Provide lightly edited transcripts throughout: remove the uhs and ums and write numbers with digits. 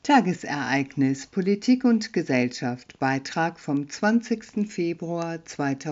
Tagesereignis Politik und Gesellschaft, Beitrag vom 20. Februar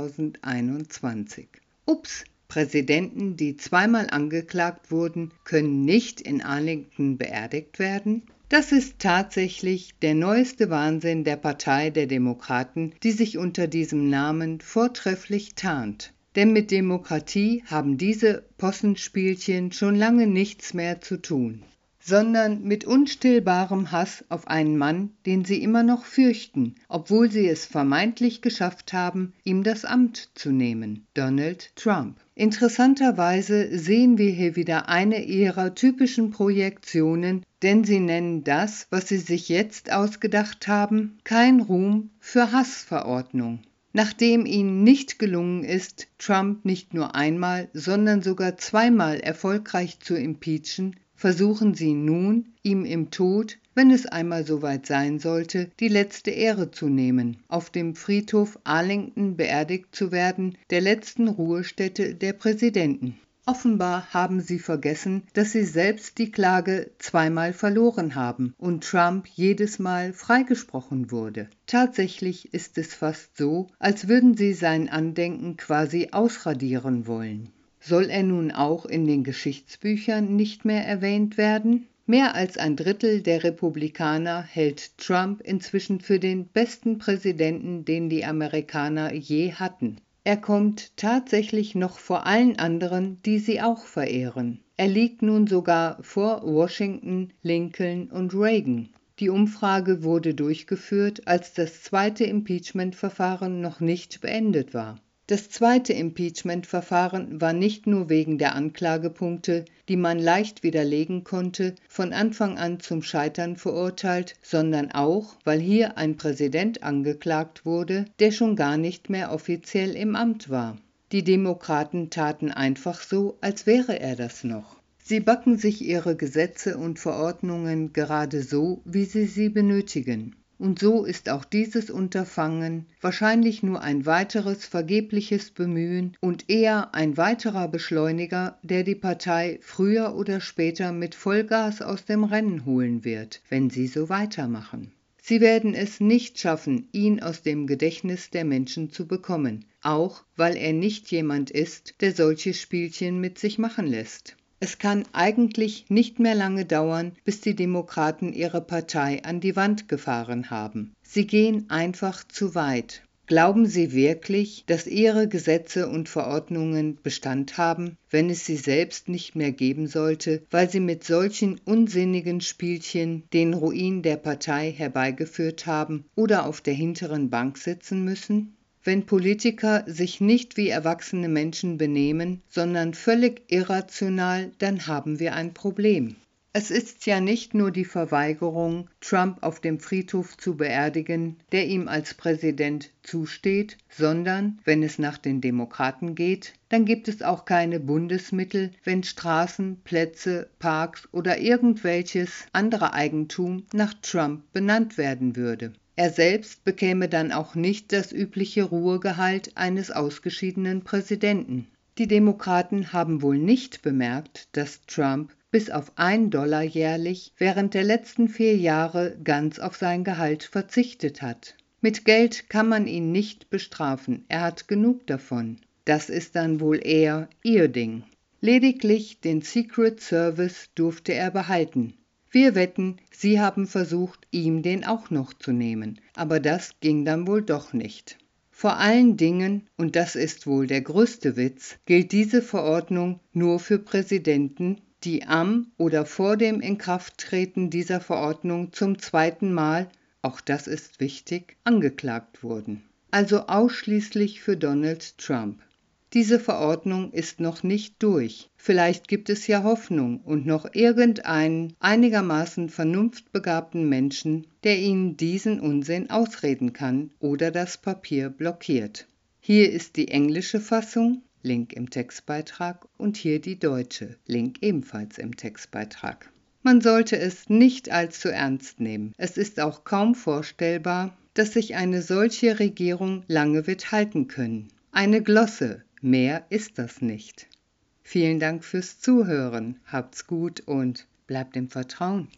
2021. Ups, Präsidenten, die zweimal angeklagt wurden, können nicht in Arlington beerdigt werden? Das ist tatsächlich der neueste Wahnsinn der Partei der Demokraten, die sich unter diesem Namen vortrefflich tarnt. Denn mit Demokratie haben diese Possenspielchen schon lange nichts mehr zu tun, sondern mit unstillbarem Hass auf einen Mann, den sie immer noch fürchten, obwohl sie es vermeintlich geschafft haben, ihm das Amt zu nehmen: Donald Trump. Interessanterweise sehen wir hier wieder eine ihrer typischen Projektionen, denn sie nennen das, was sie sich jetzt ausgedacht haben, kein Ruhm für Hassverordnung. Nachdem ihnen nicht gelungen ist, Trump nicht nur einmal, sondern sogar zweimal erfolgreich zu impeachen, versuchen sie nun, ihm im Tod, wenn es einmal soweit sein sollte, die letzte Ehre zu nehmen, auf dem Friedhof Arlington beerdigt zu werden, der letzten Ruhestätte der Präsidenten. Offenbar haben sie vergessen, dass sie selbst die Klage zweimal verloren haben und Trump jedes Mal freigesprochen wurde. Tatsächlich ist es fast so, als würden sie sein Andenken quasi ausradieren wollen. Soll er nun auch in den Geschichtsbüchern nicht mehr erwähnt werden? Mehr als ein Drittel der Republikaner hält Trump inzwischen für den besten Präsidenten, den die Amerikaner je hatten. Er kommt tatsächlich noch vor allen anderen, die sie auch verehren. Er liegt nun sogar vor Washington, Lincoln und Reagan. Die Umfrage wurde durchgeführt, als das zweite Impeachment-Verfahren noch nicht beendet war. Das zweite Impeachment-Verfahren war nicht nur wegen der Anklagepunkte, die man leicht widerlegen konnte, von Anfang an zum Scheitern verurteilt, sondern auch, weil hier ein Präsident angeklagt wurde, der schon gar nicht mehr offiziell im Amt war. Die Demokraten taten einfach so, als wäre er das noch. Sie backen sich ihre Gesetze und Verordnungen gerade so, wie sie sie benötigen. Und so ist auch dieses Unterfangen wahrscheinlich nur ein weiteres vergebliches Bemühen und eher ein weiterer Beschleuniger, der die Partei früher oder später mit Vollgas aus dem Rennen holen wird, wenn sie so weitermachen. Sie werden es nicht schaffen, ihn aus dem Gedächtnis der Menschen zu bekommen, auch weil er nicht jemand ist, der solche Spielchen mit sich machen lässt. Es kann eigentlich nicht mehr lange dauern, bis die Demokraten ihre Partei an die Wand gefahren haben. Sie gehen einfach zu weit. Glauben Sie wirklich, dass Ihre Gesetze und Verordnungen Bestand haben, wenn es sie selbst nicht mehr geben sollte, weil Sie mit solchen unsinnigen Spielchen den Ruin der Partei herbeigeführt haben oder auf der hinteren Bank sitzen müssen? Wenn Politiker sich nicht wie erwachsene Menschen benehmen, sondern völlig irrational, dann haben wir ein Problem. Es ist ja nicht nur die Verweigerung, Trump auf dem Friedhof zu beerdigen, der ihm als Präsident zusteht, sondern, wenn es nach den Demokraten geht, dann gibt es auch keine Bundesmittel, wenn Straßen, Plätze, Parks oder irgendwelches andere Eigentum nach Trump benannt werden würde. Er selbst bekäme dann auch nicht das übliche Ruhegehalt eines ausgeschiedenen Präsidenten. Die Demokraten haben wohl nicht bemerkt, dass Trump bis auf $1 jährlich während der letzten 4 Jahre ganz auf sein Gehalt verzichtet hat. Mit Geld kann man ihn nicht bestrafen, er hat genug davon. Das ist dann wohl eher ihr Ding. Lediglich den Secret Service durfte er behalten. Wir wetten, Sie haben versucht, ihm den auch noch zu nehmen, aber das ging dann wohl doch nicht. Vor allen Dingen, und das ist wohl der größte Witz, gilt diese Verordnung nur für Präsidenten, die am oder vor dem Inkrafttreten dieser Verordnung zum zweiten Mal, auch das ist wichtig, angeklagt wurden. Also ausschließlich für Donald Trump. Diese Verordnung ist noch nicht durch. Vielleicht gibt es ja Hoffnung und noch irgendeinen einigermaßen vernunftbegabten Menschen, der Ihnen diesen Unsinn ausreden kann oder das Papier blockiert. Hier ist die englische Fassung, Link im Textbeitrag, und hier die deutsche, Link ebenfalls im Textbeitrag. Man sollte es nicht allzu ernst nehmen. Es ist auch kaum vorstellbar, dass sich eine solche Regierung lange wird halten können. Eine Glosse. Mehr ist das nicht. Vielen Dank fürs Zuhören, habt's gut und bleibt im Vertrauen.